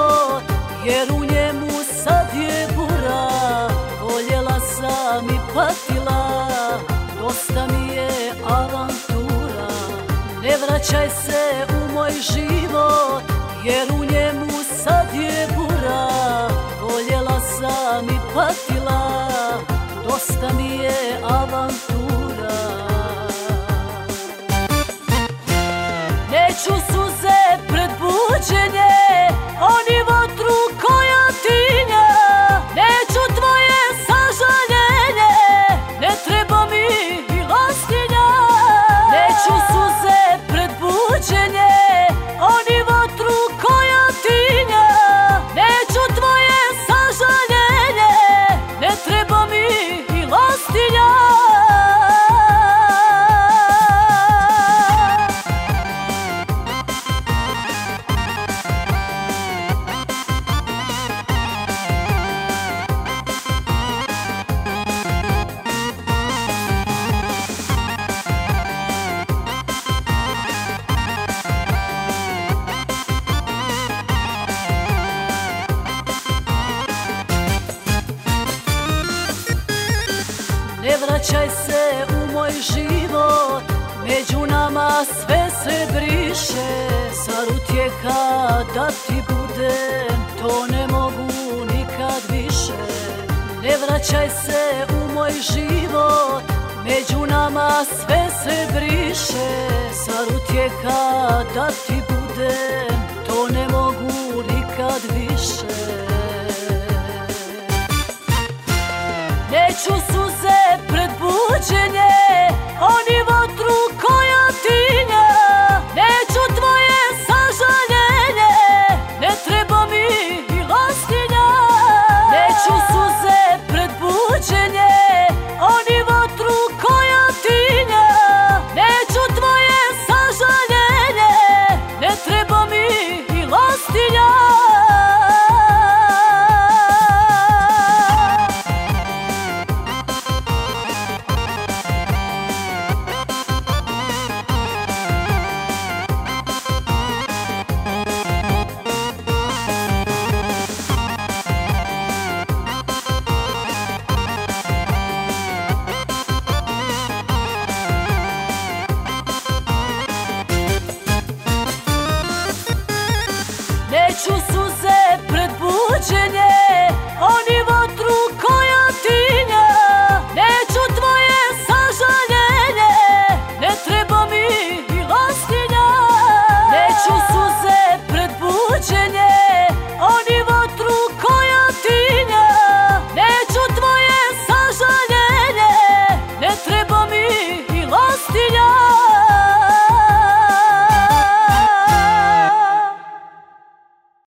život, jer u njemu sad je bura. Voljela sam i patila, dosta mi je avantura. Ne vraćaj se u moj život, jer u njemu sad je bura. Voljela sam i patila, dosta mi je avantura. Neću suze pred buđenje, oni vatru koja tinja. Neću tvoje sažaljenje, ne treba mi i lastinja. Neću suze pred buđenje, oni vatru koja tinja. Neću tvoje sažaljenje, ne treba mi i lastinja. Ne vraćaj se u moj život, među nama sve se briše. Zar utjeha da ti budem, to ne mogu nikad više. Ne vraćaj se u moj život, među nama sve se briše. Zar utjeha da ti budem,